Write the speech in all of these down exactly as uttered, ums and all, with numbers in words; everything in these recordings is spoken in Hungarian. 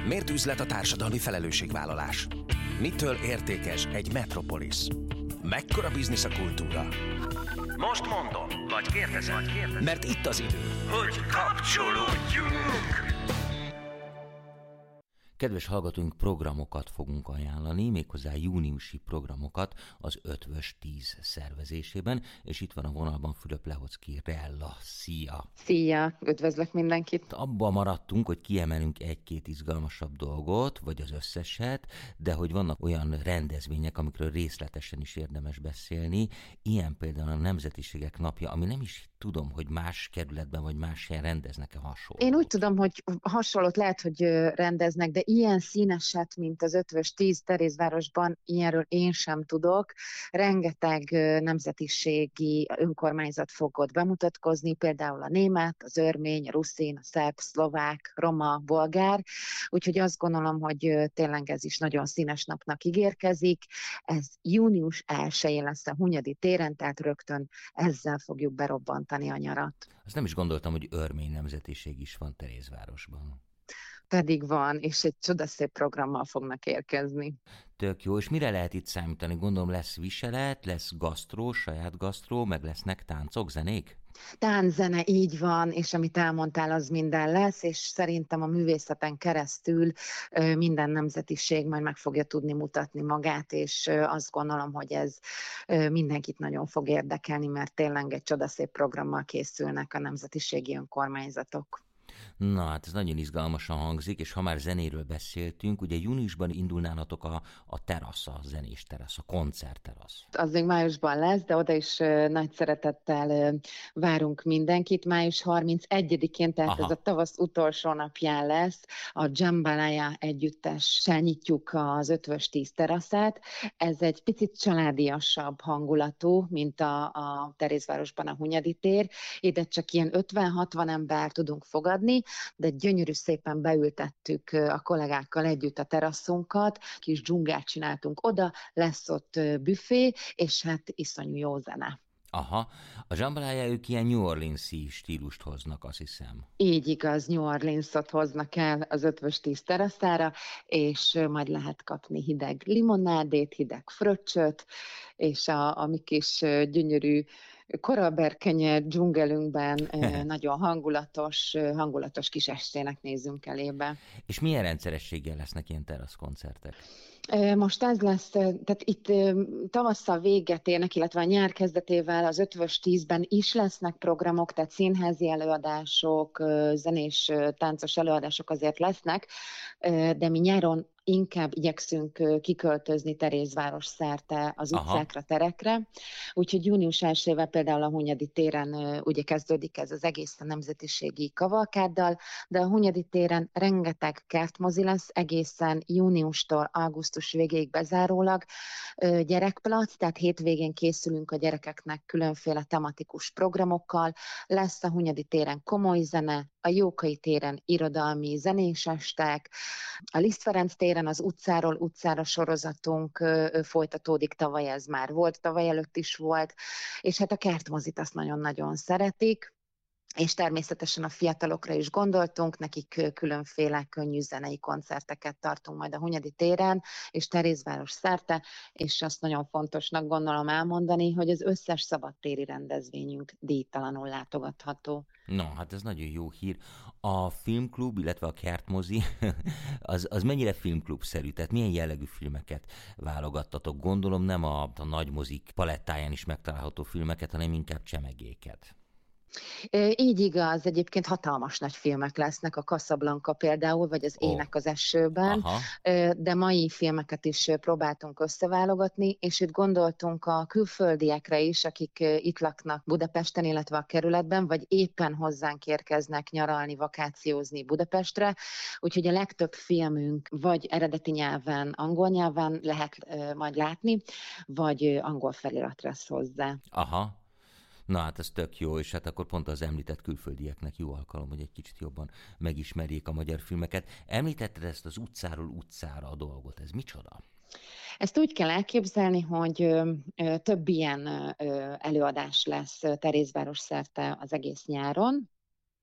Miért üzlet a társadalmi felelősségvállalás? Mitől értékes egy metropolis? Mekkora biznisz a kultúra? Most mondom, vagy kérdezem, vagy kérdezem. Mert itt az idő, hogy kapcsolódjunk! Kedves hallgatóink, programokat fogunk ajánlani, méghozzá júniusi programokat az Ötvös tíz szervezésében, és itt van a vonalban Fülöp Lehoczky Rella. Szia! Szia! Üdvözlök mindenkit! Abban maradtunk, hogy kiemelünk egy-két izgalmasabb dolgot, vagy az összeset, de hogy vannak olyan rendezvények, amikről részletesen is érdemes beszélni, ilyen például a Nemzetiségek Napja, ami nem is tudom, hogy más kerületben vagy más helyen rendeznek-e hasonlót. Én úgy tudom, hogy hasonlót lehet, hogy rendeznek, de ilyen színeset, mint az Ötvös tíz Terézvárosban, ilyenről én sem tudok. Rengeteg nemzetiségi önkormányzat fog ott bemutatkozni, például a német, az örmény, a ruszin, a szerb, szlovák, roma, bolgár. Úgyhogy azt gondolom, hogy tényleg ez is nagyon színes napnak ígérkezik. Ez június elsején lesz a Hunyadi téren, tehát rögtön ezzel fogjuk berobbantani a nyarat. Azt nem is gondoltam, hogy örmény nemzetiség is van Terézvárosban. Pedig van, és egy csodaszép programmal fognak érkezni. Tök jó, és mire lehet itt számítani? Gondolom lesz viselet, lesz gasztró, saját gasztró, meg lesznek táncok, zenék? Tánczene, így van, és amit elmondtál, az minden lesz, és szerintem a művészeten keresztül minden nemzetiség majd meg fogja tudni mutatni magát, és azt gondolom, hogy ez mindenkit nagyon fog érdekelni, mert tényleg egy csodaszép programmal készülnek a nemzetiségi önkormányzatok. Na hát ez nagyon izgalmasan hangzik, és ha már zenéről beszéltünk, ugye júniusban indul nálatok a, a terasz, a zenés terasz, a koncertterasz. Az még májusban lesz, de oda is nagy szeretettel várunk mindenkit. május harmincegyedikén, tehát Aha. ez a tavasz utolsó napján lesz, a Jambalaya együttessel nyitjuk az Ötvös tíz teraszát. Ez egy picit családiasabb hangulatú, mint a, a Terézvárosban a Hunyadi tér. Ide csak ilyen ötven-hatvan ember tudunk fogadni, de gyönyörű szépen beültettük a kollégákkal együtt a teraszunkat, kis dzsungát csináltunk oda, lesz ott büfé, és hát iszonyú jó zene. Aha, a Jambalaya ők ilyen New Orleans-i stílust hoznak, azt hiszem. Így igaz, New Orleans-ot hoznak el az Ötvös tíz teraszára, és majd lehet kapni hideg limonádét, hideg fröccsöt, és a, a mi kis gyönyörű koralberkenye dzsungelünkben nagyon hangulatos, hangulatos kis estének nézzünk elébe. És milyen rendszerességgel lesznek ilyen teraszkoncertek? Most ez lesz, tehát itt tavasszal véget érnek, illetve a nyár kezdetével az Ötvös tízben is lesznek programok, tehát színházi előadások, zenés, táncos előadások azért lesznek, de mi nyáron inkább igyekszünk kiköltözni Terézváros szerte az utcákra, Aha. terekre. Úgyhogy június elsejével például a Hunyadi téren ugye kezdődik ez az egész a nemzetiségi kavalkáddal, de a Hunyadi téren rengeteg kertmozi lesz egészen júniustól augusztus végéig bezárólag gyerekplac, tehát hétvégén készülünk a gyerekeknek különféle tematikus programokkal. Lesz a Hunyadi téren komoly zene, a Jókai téren irodalmi zenés estek, a Liszt Ferenc téren az utcáról utcára sorozatunk folytatódik, tavaly ez már volt, tavaly előtt is volt, és hát a kertmozit azt nagyon-nagyon szeretik, és természetesen a fiatalokra is gondoltunk, nekik különféle könnyű zenei koncerteket tartunk majd a Hunyadi téren, és Terézváros szerte, és azt nagyon fontosnak gondolom elmondani, hogy az összes szabadtéri rendezvényünk díjtalanul látogatható. No, hát ez nagyon jó hír. A filmklub, illetve a kertmozi, az, az mennyire filmklubszerű? Tehát milyen jellegű filmeket válogattatok? Gondolom nem a, a nagy mozik palettáján is megtalálható filmeket, hanem inkább csemegéket. Így igaz, egyébként hatalmas nagy filmek lesznek, a Casablanca például, vagy az oh. Ének az esőben, Aha. de mai filmeket is próbáltunk összeválogatni, és itt gondoltunk a külföldiekre is, akik itt laknak Budapesten, illetve a kerületben, vagy éppen hozzánk érkeznek nyaralni, vakációzni Budapestre, úgyhogy a legtöbb filmünk vagy eredeti nyelven, angol nyelven lehet majd látni, vagy angol felirat lesz hozzá. Aha. Na hát ez tök jó, és hát akkor pont az említett külföldieknek jó alkalom, hogy egy kicsit jobban megismerjék a magyar filmeket. Említetted ezt az utcáról utcára a dolgot, ez micsoda? Ezt úgy kell elképzelni, hogy ö, ö, több ilyen ö, előadás lesz Terézváros szerte az egész nyáron,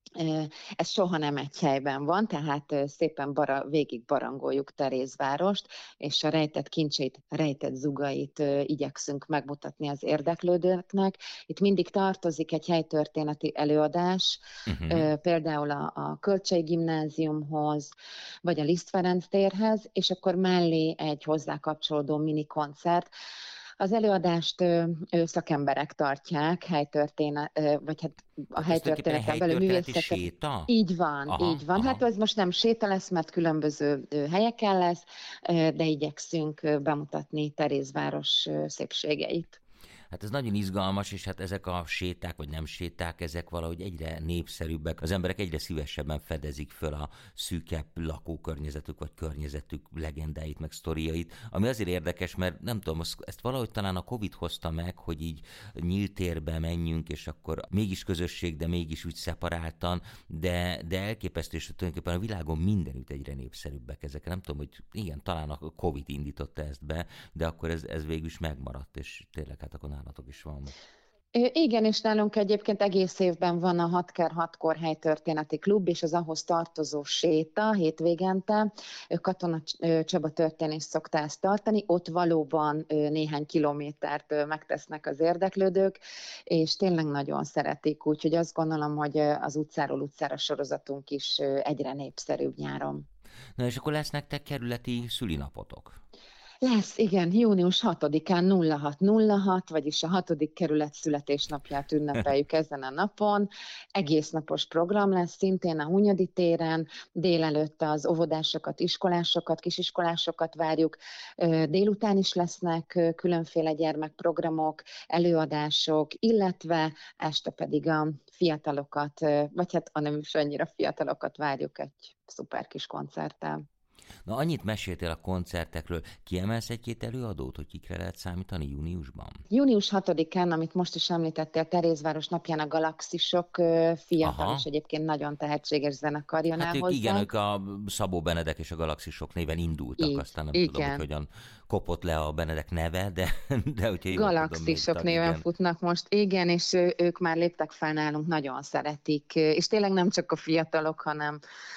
Ez soha nem egy helyben van, tehát szépen bara, végig barangoljuk Terézvárost, és a rejtett kincseit, rejtett zugait igyekszünk megmutatni az érdeklődőknek. Itt mindig tartozik egy helytörténeti előadás, uh-huh. például a, a Kölcsey Gimnáziumhoz, vagy a Liszt Ferenc térhez, és akkor mellé egy hozzá kapcsolódó mini koncert. Az előadást ö, ö, szakemberek tartják, helytörténet, ö, vagy hát a helytörténeten belül művészek. Séta? Így van, aha, így van. Aha. Hát ez most nem séta lesz, mert különböző ö, helyeken lesz, ö, de igyekszünk ö, bemutatni Terézváros ö, szépségeit. Hát ez nagyon izgalmas, és hát ezek a séták, vagy nem séták, ezek valahogy egyre népszerűbbek. Az emberek egyre szívesebben fedezik föl a szűkebb lakókörnyezetük, vagy környezetük legendáit, meg sztoriait, ami azért érdekes, mert nem tudom, ezt valahogy talán a Covid hozta meg, hogy így nyílt térbe menjünk, és akkor mégis közösség, de mégis úgy szeparáltan, de, de elképesztő, és tulajdonképpen a világon mindenütt egyre népszerűbbek ezek. Nem tudom, hogy igen, talán a Covid indította ezt be, de akkor ez, ez végül is megmaradt, és tényleg hát akkor nálatok is van. Igen, és nálunk egyébként egész évben van a hat kör hatkor helytörténeti klub, és az ahhoz tartozó séta hétvégente. Katona Csaba történész szokta ezt tartani, ott valóban néhány kilométert megtesznek az érdeklődők, és tényleg nagyon szeretik, úgyhogy azt gondolom, hogy az utcáról utcára sorozatunk is egyre népszerűbb nyáron. Na és akkor lesz nektek kerületi szülinapotok? Lesz, igen, június hatodikán nulla hat nulla hat, vagyis a hatodik kerület születésnapját ünnepeljük ezen a napon. Egész napos program lesz, szintén a Hunyadi téren, délelőtt az óvodásokat, iskolásokat, kisiskolásokat várjuk. Délután is lesznek különféle gyermekprogramok, előadások, illetve este pedig a fiatalokat, vagy hát a nem is annyira fiatalokat várjuk egy szuper kis koncerttel. Na, annyit meséltél a koncertekről. Kiemelsz egy-két előadót, hogy kikre lehet számítani júniusban? június hatodikán, amit most is említettél, Terézváros napján a Galaxisok fiatal, aha, és egyébként nagyon tehetséges zenekar jön hát el ők, hozzá. igen, ők a Szabó Benedek és a Galaxisok néven indultak, így, aztán nem igen. tudom, hogy hogyan kopott le a Benedek neve, de, de hogyha jól Galaxisok tudom, néven igen. futnak most, igen, és ők már léptek fel nálunk, nagyon szeretik, és tényleg nem csak a fiatalok, hanem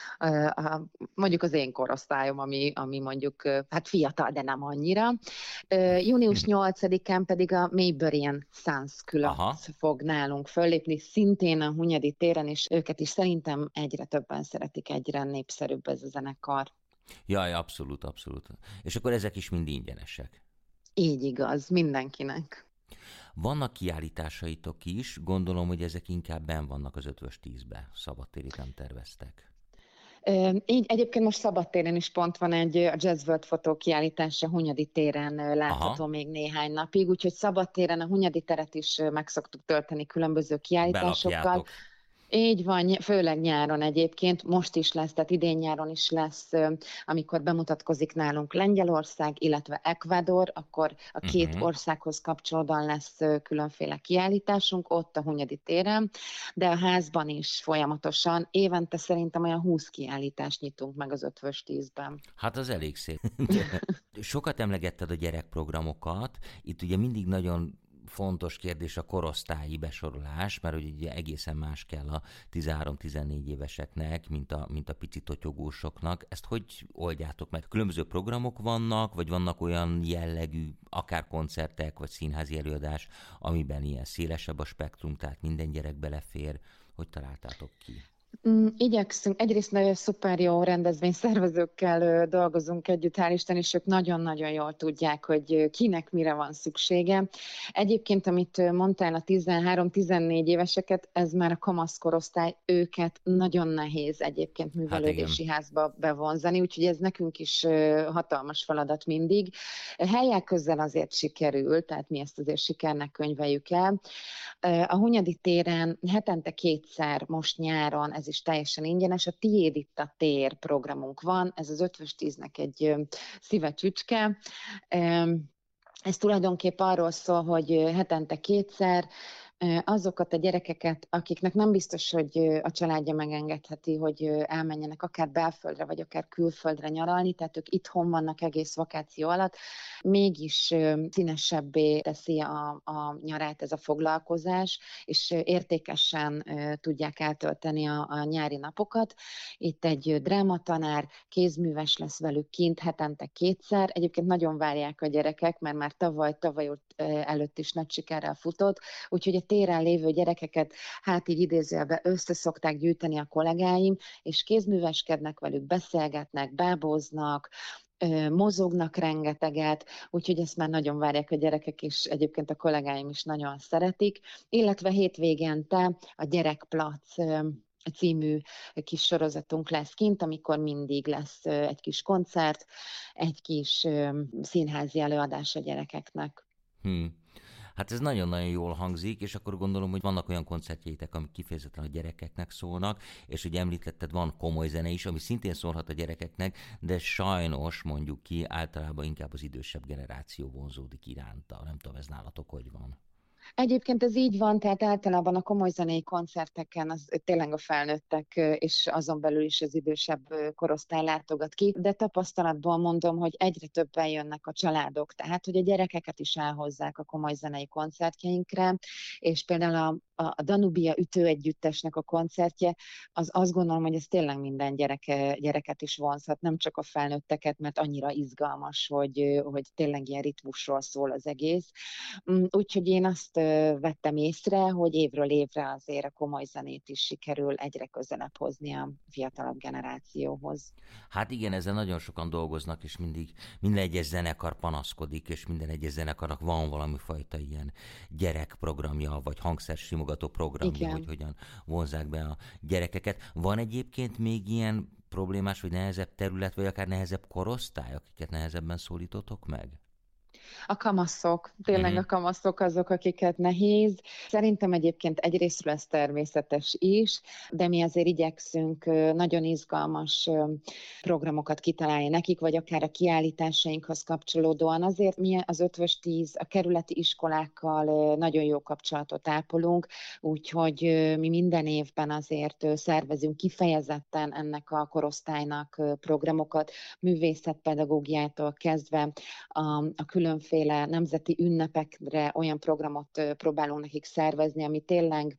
a, mondjuk az én korosztályom, ami, ami mondjuk, hát fiatal, de nem annyira. június nyolcadikán pedig a Mayberian Sons Club fog nálunk föllépni, szintén a Hunyadi téren, és őket is szerintem egyre többen szeretik, egyre népszerűbb ez a zenekar. Jaj, abszolút, abszolút. És akkor ezek is mind ingyenesek. Így igaz, mindenkinek. Vannak kiállításaitok is, gondolom, hogy ezek inkább benn vannak az ötvös tízbe, szabadtérit nem terveztek. Így egyébként most szabadtéren is pont van egy a Jazz World fotó kiállítása Hunyadi téren látható, aha, még néhány napig, úgyhogy szabadtéren a Hunyadi teret is meg szoktuk tölteni különböző kiállításokkal. Belapjátok. Így van, főleg nyáron egyébként, most is lesz, tehát idén nyáron is lesz, amikor bemutatkozik nálunk Lengyelország, illetve Ecuador, akkor a két uh-huh. országhoz kapcsolódóan lesz különféle kiállításunk ott a Hunyadi téren, de a házban is folyamatosan, évente szerintem olyan húsz kiállítást nyitunk meg az ötvös tízben. Hát az elég szép. Sokat emlegetted a gyerekprogramokat, itt ugye mindig nagyon fontos kérdés a korosztályi besorolás, mert ugye egészen más kell a tizenhárom-tizennégy éveseknek, mint a, mint a pici totyogósoknak. Ezt hogy oldjátok meg? Különböző programok vannak, vagy vannak olyan jellegű, akár koncertek, vagy színházi előadás, amiben ilyen szélesebb a spektrum, tehát minden gyerek belefér. Hogy találtátok ki? Igyekszünk, egyrészt nagyon szuper jó rendezvényszervezőkkel dolgozunk együtt, hál' Isten, és ők nagyon-nagyon jól tudják, hogy kinek mire van szüksége. Egyébként, amit mondtál, a tizenhárom-tizennégy éveseket, ez már a kamaszkorosztály, őket nagyon nehéz egyébként művelődési hát házba bevonzani, úgyhogy ez nekünk is hatalmas feladat mindig. Helyek közel azért sikerül, tehát mi ezt azért sikernek könyveljük el. A Hunyadi téren hetente kétszer, most nyáron, ez is teljesen ingyenes, a Tiéd itt a tér programunk van, ez az ötvös tíznek egy szíve csücske. Ez tulajdonképp arról szól, hogy hetente kétszer azokat a gyerekeket, akiknek nem biztos, hogy a családja megengedheti, hogy elmenjenek akár belföldre, vagy akár külföldre nyaralni, tehát ők itthon vannak egész vakáció alatt, mégis színesebbé teszi a, a nyarát ez a foglalkozás, és értékesen tudják eltölteni a, a nyári napokat. Itt egy drámatanár, kézműves lesz velük kint hetente kétszer. Egyébként nagyon várják a gyerekek, mert már tavaly, tavaly előtt is nagy sikerrel futott, úgyhogy a téren lévő gyerekeket hát így idézőjelben össze szokták gyűjteni a kollégáim, és kézműveskednek velük, beszélgetnek, báboznak, mozognak rengeteget, úgyhogy ezt már nagyon várják a gyerekek, és egyébként a kollégáim is nagyon szeretik, illetve hétvégente a Gyerekplac című kis sorozatunk lesz kint, amikor mindig lesz egy kis koncert, egy kis színházi előadás a gyerekeknek. Hmm. Hát ez nagyon-nagyon jól hangzik, és akkor gondolom, hogy vannak olyan koncertjeitek, amik kifejezetten a gyerekeknek szólnak, és hogy említetted, van komoly zene is, ami szintén szólhat a gyerekeknek, de sajnos mondjuk ki, általában inkább az idősebb generáció vonzódik iránta. Nem tudom, ez nálatok hogy van? Egyébként ez így van, tehát általában a komoly zenei koncerteken az tényleg a felnőttek, és azon belül is az idősebb korosztály látogat ki, de tapasztalatból mondom, hogy egyre többen jönnek a családok, tehát hogy a gyerekeket is elhozzák a komoly zenei koncertjeinkre, és például a a Danubia ütőegyüttesnek a koncertje, az azt gondolom, hogy ez tényleg minden gyereke, gyereket is vonzhat, nem csak a felnőtteket, mert annyira izgalmas, hogy, hogy tényleg ilyen ritmusról szól az egész. Úgyhogy én azt vettem észre, hogy évről évre azért a komoly zenét is sikerül egyre közelebb hozni a fiatalabb generációhoz. Hát igen, ezzel nagyon sokan dolgoznak, és mindig minden egyes zenekar panaszkodik, és minden egyes zenekarnak van valami fajta ilyen gyerekprogramja, vagy hangszersimogató programja, igen, hogy hogyan vonzzák be a gyerekeket. Van egyébként még ilyen problémás, vagy nehezebb terület, vagy akár nehezebb korosztály, akiket nehezebben szólítotok meg? A kamaszok, tényleg mm. a kamaszok azok, akiket nehéz. Szerintem egyébként egyrésztről ez természetes is, de mi azért igyekszünk nagyon izgalmas programokat kitalálni nekik, vagy akár a kiállításainkhoz kapcsolódóan. Azért mi az Ötvös tíz a kerületi iskolákkal nagyon jó kapcsolatot ápolunk, úgyhogy mi minden évben azért szervezünk kifejezetten ennek a korosztálynak programokat, művészetpedagógiától kezdve a, a különféle nemzeti ünnepekre olyan programot próbálunk nekik szervezni, ami tényleg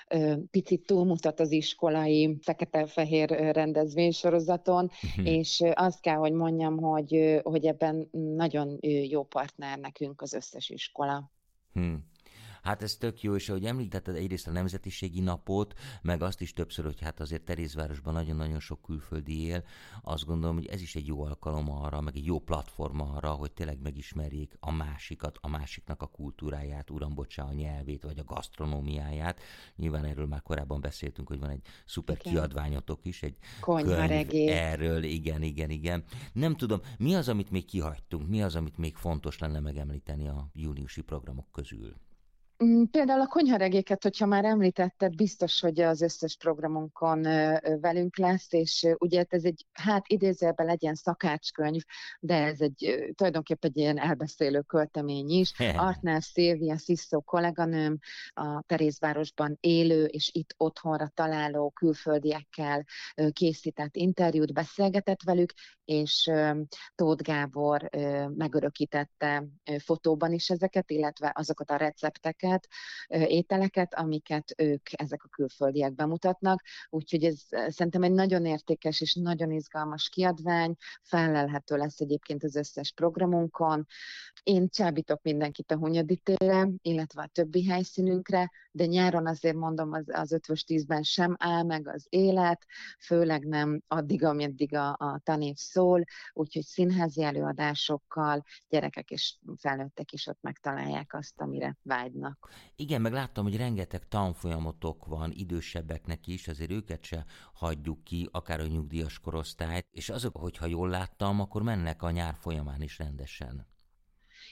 picit túlmutat az iskolai fekete-fehér rendezvénysorozaton, és azt kell, hogy mondjam, hogy, hogy ebben nagyon jó partner nekünk az összes iskola. Hmm. Hát ez tök jó, és ahogy említetted egyrészt a nemzetiségi napot, meg azt is többször, hogy hát azért Terézvárosban nagyon-nagyon sok külföldi él, azt gondolom, hogy ez is egy jó alkalom arra, meg egy jó platform arra, hogy tényleg megismerjék a másikat, a másiknak a kultúráját, uram, bocsá, a nyelvét, vagy a gasztronómiáját. Nyilván erről már korábban beszéltünk, hogy van egy szuper igen. kiadványotok is, egy Konyharegély. Erről, igen, igen, igen. Nem tudom, mi az, amit még kihagytunk, mi az, amit még fontos lenne megemlíteni a júniusi programok közül? Például a konyharegéket, hogyha már említetted, biztos, hogy az összes programunkon velünk lesz, és ugye ez egy, hát idézőjelben legyen szakácskönyv, de ez egy tulajdonképpen egy ilyen elbeszélő költemény is. Artner Szilvia Sziszó kolléganőm a Terézvárosban élő és itt otthonra találó külföldiekkel készített interjút, beszélgetett velük, és Tóth Gábor megörökítette fotóban is ezeket, illetve azokat a recepteket, ételeket, amiket ők, ezek a külföldiek bemutatnak. Úgyhogy ez szerintem egy nagyon értékes és nagyon izgalmas kiadvány, fellelhető lesz egyébként az összes programunkon. Én csábítok mindenkit a Hunyadi térre, illetve a többi helyszínünkre, de nyáron azért mondom, az, az Ötvös tízben sem áll meg az élet, főleg nem addig, ameddig a, a tanév szól, úgyhogy színházi előadásokkal gyerekek és felnőttek is ott megtalálják azt, amire vágynak. Igen, meg láttam, hogy rengeteg tanfolyamotok van idősebbeknek is, azért őket se hagyjuk ki, akár a nyugdíjas korosztályt, és azok, hogyha jól láttam, akkor mennek a nyár folyamán is rendesen.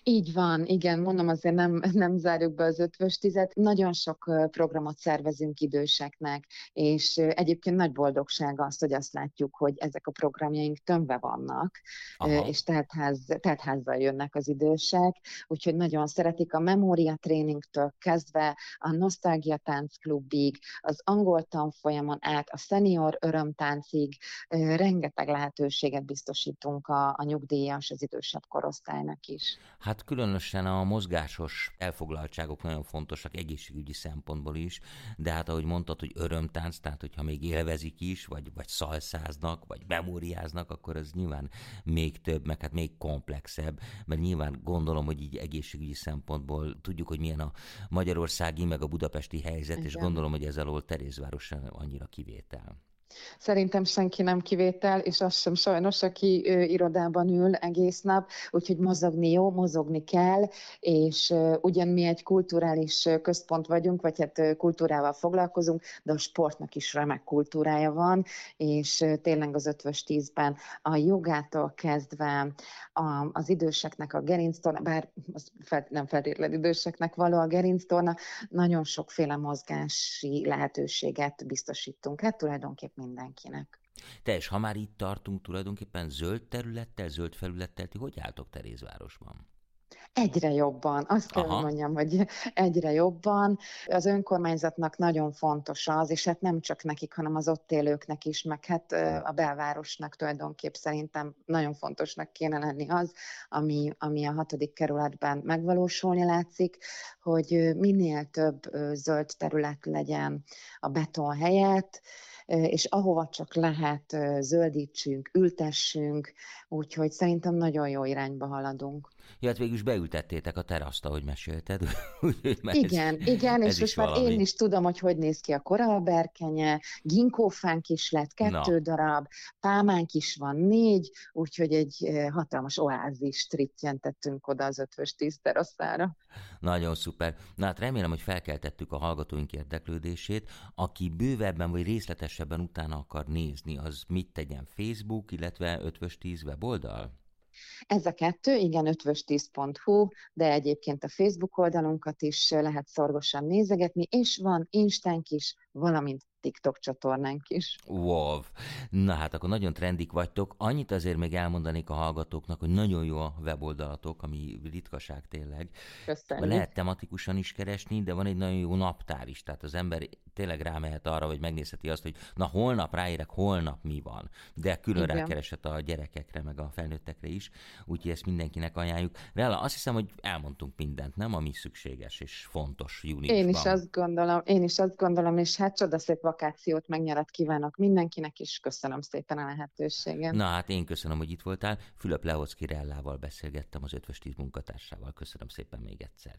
Így van, igen, mondom, azért nem, nem zárjuk be az ötvös tizet. Nagyon sok programot szervezünk időseknek, és egyébként nagy boldogság az, hogy azt látjuk, hogy ezek a programjaink tömve vannak, Aha. és teltház, teltházzal jönnek az idősek, úgyhogy nagyon szeretik a memória tréningtől kezdve a nosztalgia táncklubig, az angol tanfolyamon át, a senior örömtáncig, rengeteg lehetőséget biztosítunk a, a nyugdíjas, az idősebb korosztálynak is. Hát különösen a mozgásos elfoglaltságok nagyon fontosak egészségügyi szempontból is, de hát ahogy mondtad, hogy örömtánc, tehát hogyha még élvezik is, vagy, vagy szalszáznak, vagy memóriáznak, akkor ez nyilván még több, meg hát még komplexebb, mert nyilván gondolom, hogy így egészségügyi szempontból tudjuk, hogy milyen a magyarországi, meg a budapesti helyzet, igen. És gondolom, hogy ez alól Terézváros annyira kivétel. Szerintem senki nem kivétel, és az sem sajnos, aki ö, irodában ül egész nap, úgyhogy mozogni jó, mozogni kell, és ö, ugyan mi egy kulturális központ vagyunk, vagy hát ö, kultúrával foglalkozunk, de a sportnak is remek kultúrája van, és ö, tényleg az ötvös tízben a jogától kezdve a, az időseknek a gerinctorna, bár az fel, nem feltétlenül időseknek való a gerinctorna, nagyon sokféle mozgási lehetőséget biztosítunk. Hát tulajdonképpen mindenkinek. Te, és ha már itt tartunk, tulajdonképpen zöld területtel, zöld felülettel, ti hogy álltok Terézvárosban? Egyre jobban. Azt kell, hogy mondjam, hogy egyre jobban. Az önkormányzatnak nagyon fontos az, és hát nem csak nekik, hanem az ott élőknek is, meg hát a belvárosnak tulajdonképp szerintem nagyon fontosnak kéne lenni az, ami, ami a hatodik kerületben megvalósulni látszik, hogy minél több zöld terület legyen a beton helyett, és ahova csak lehet, zöldítsünk, ültessünk, úgyhogy szerintem nagyon jó irányba haladunk. Ja, hát végül is beültettétek a teraszt, ahogy mesélted. igen, ez, igen, ez és most már én is tudom, hogy hogy néz ki a korallberkenye, ginkófánk is lett kettő Na. darab, pálmánk is van négy, úgyhogy egy hatalmas oázis trittyentettünk oda az ötvös tíz terasszára. Nagyon szuper. Na hát remélem, hogy felkeltettük a hallgatóink érdeklődését. Aki bővebben vagy részletesebben utána akar nézni, az mit tegyen? Facebook, illetve ötvös tíz weboldal? Ez a kettő, igen, ötvös tíz pont hu, de egyébként a Facebook oldalunkat is lehet szorgosan nézegetni, és van Instánk is, valamint TikTok csatornánk is. Wow! Na hát akkor nagyon trendik vagytok. Annyit azért még elmondanék a hallgatóknak, hogy nagyon jó a weboldalatok, ami ritkaság tényleg. Köszönjük. Lehet tematikusan is keresni, de van egy nagyon jó naptár is, tehát az ember tényleg rámehet arra, hogy megnézheti azt, hogy na holnap ráérek, holnap mi van. De külön Igen. rákeresett a gyerekekre, meg a felnőttekre is, úgyhogy ezt mindenkinek ajánljuk. Rella, azt hiszem, hogy elmondtunk mindent, nem? Ami szükséges és fontos júniusban. Én is azt gondolom, én is azt gondolom, és hát csodaszép vakációt, megnyarat kívánok mindenkinek, és köszönöm szépen a lehetőséget. Na hát én köszönöm, hogy itt voltál. Fülöp Lehoczky Rellával beszélgettem, az ötvös tíz munkatársával. Köszönöm szépen még egyszer.